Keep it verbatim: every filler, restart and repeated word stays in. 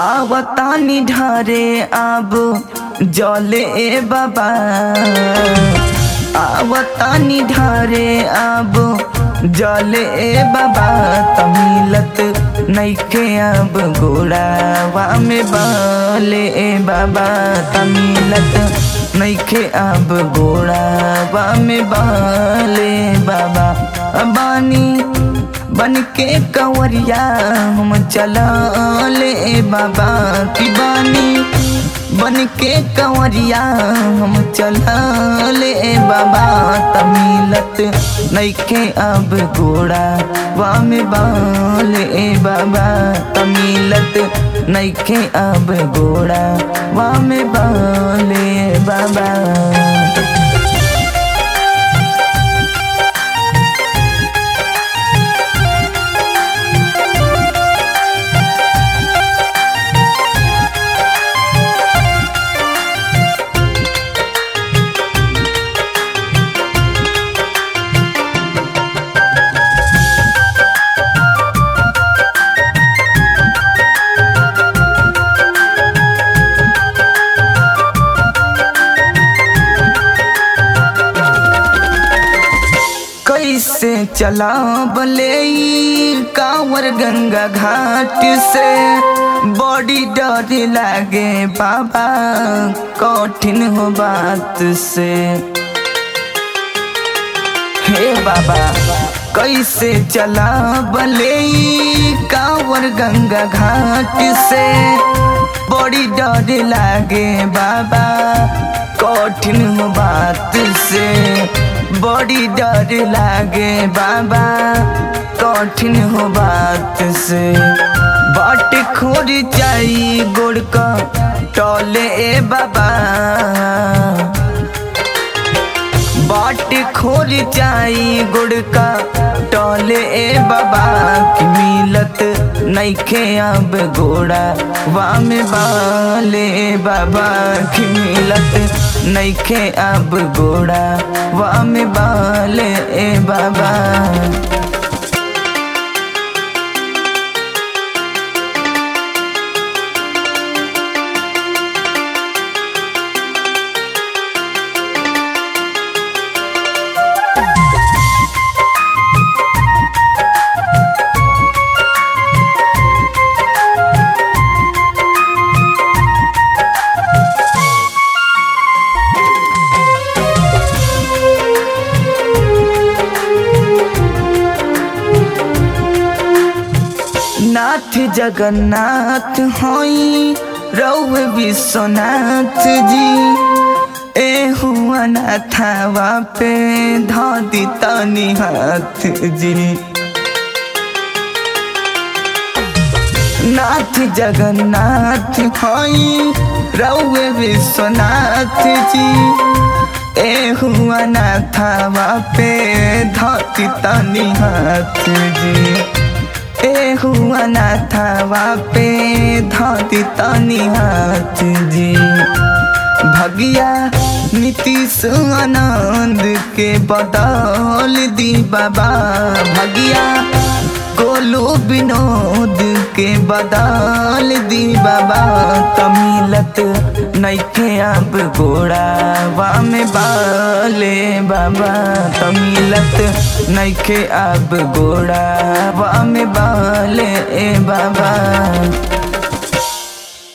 आवतानी ढारे अब जले ए बाबा, आवतानी ढारे अब जले ए बाबा। तमिलत नइखे अब गोड़ावा में बाले ए बाबा, तमिलत नइखे अब गोड़ावा में बाले बाबा। बानी बन के कंवरिया हम चला ले बाबा की बानी, बन के कंवरिया हम चला ले बाबा। तमिलत नइखे अब गोड़ा वा में बाले बाबा, तमिलत नइखे अब गोड़ा वा में बाले बाबा। कैसे चला बले कांवर गंगा घाट से, बड़ी डर लागे बाबा कठिन हो बात से। हे बाबा कैसे चला बले कांवर गंगा घाट से, बड़ी डर लागे बाबा कठिन हो बात से। बड़ी डर लागे बाबा कठिन हो बात से। बाट खोर जाई गोड़ का टोले ए बाबा, बाट खोर जाई गुड़ का टोले ए बाबा। की मिलत नइखे अब गोड़ा वा में बाले बाबा, की मिलत नइखे अब गोड़ा वा में बाले ए बाबा। नाथ जगन्नाथ होई रउए विश्वनाथ जी, ए हुआ नाथवा पे धादी तनी हाथ जी। नाथ जगन्नाथ होई रउए विश्वनाथ जी, ए हुआ नाथवा पे धादी तनी हाथ जी। ए हुआ नाथवा पे धाती तनी हाथ जी। भगिया नीतीश आनंद के बदल दी बाबा, भगिया गोलू विनोद के बदल दी बाबा। तमिलत नइखे अब गोड़ा वा में बाले बाबा, तमिलत नइखे अब गोड़ा वा में बाले ए बाबा।